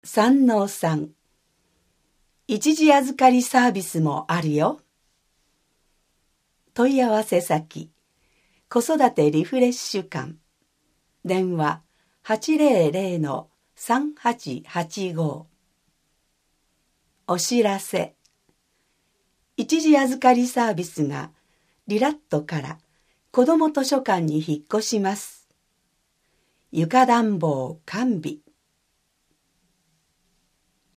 三の3、一時預かりサービスもあるよ。問い合わせ先、子育てリフレッシュ館、電話800-3885。お知らせ、一時預かりサービスがリラットから子ども図書館に引っ越します。床暖房完備。